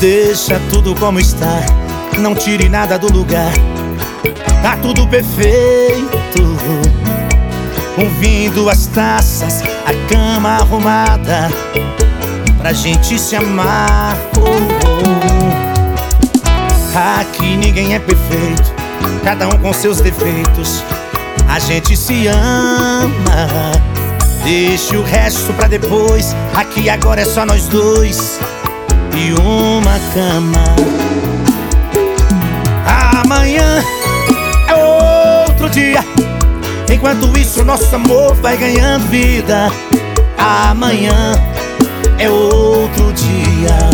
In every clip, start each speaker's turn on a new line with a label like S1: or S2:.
S1: Deixa tudo como está, não tire nada do lugar. Tá tudo perfeito. Um vinho, 2 taças, a cama arrumada pra gente se amar. Aqui ninguém é perfeito, cada um com seus defeitos. A gente se ama. Deixa o resto pra depois. Aqui agora é só nós dois e uma cama. Amanhã é outro dia. Enquanto isso nosso amor vai ganhando vida. Amanhã é outro dia.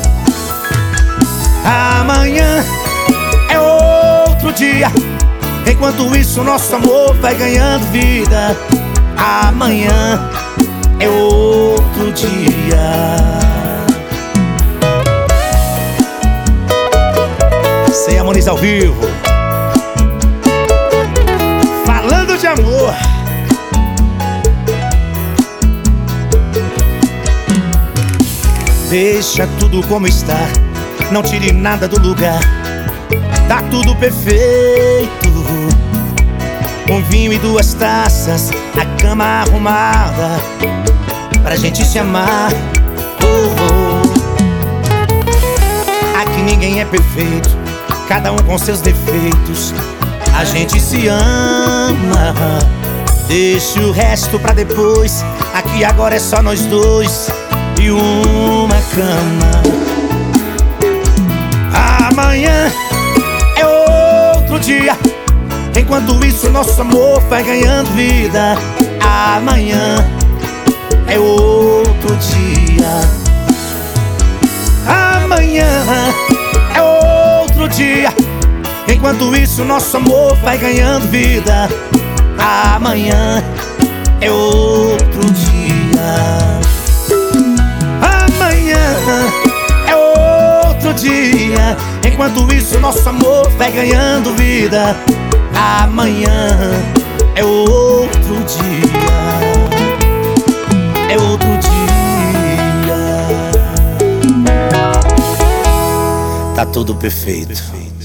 S1: Amanhã é outro dia. Enquanto isso nosso amor vai ganhando vida. Amanhã é outro dia. Sem Harmoniza ao vivo, falando de amor. Deixa tudo como está, não tire nada do lugar. Tá tudo perfeito. Um vinho e 2 taças, a cama arrumada pra gente se amar. Aqui ninguém é perfeito, cada um com seus defeitos. A gente se ama. Deixa o resto pra depois. Aqui agora é só nós dois e uma cama. Amanhã é outro dia. Enquanto isso nosso amor vai ganhando vida. Amanhã é outro dia. Amanhã é outro dia. Enquanto isso nosso amor vai ganhando vida. Amanhã é outro dia. Amanhã é outro dia. Enquanto isso nosso amor vai ganhando vida. Amanhã é outro dia. É outro dia. Tá tudo perfeito.